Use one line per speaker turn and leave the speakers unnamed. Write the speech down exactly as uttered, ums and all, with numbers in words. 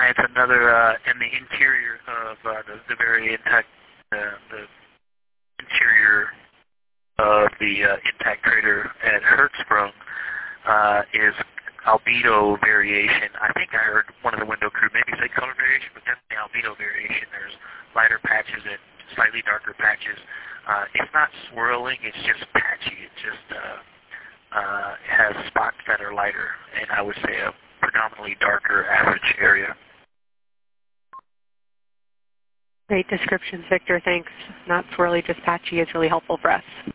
Hi, it's another uh, in the interior of uh, the, the very intact, uh, the interior of the uh, intact crater at Hertzsprung uh, is albedo variation. I think I heard one of the window crew maybe say color variation, but definitely albedo variation. There's lighter patches and slightly darker patches. Uh, it's not swirling, it's just patchy. It just uh, uh, has spots that are lighter, and I would say a predominantly darker average area.
Great descriptions, Victor. Thanks. Not swirly, just patchy is really helpful for us.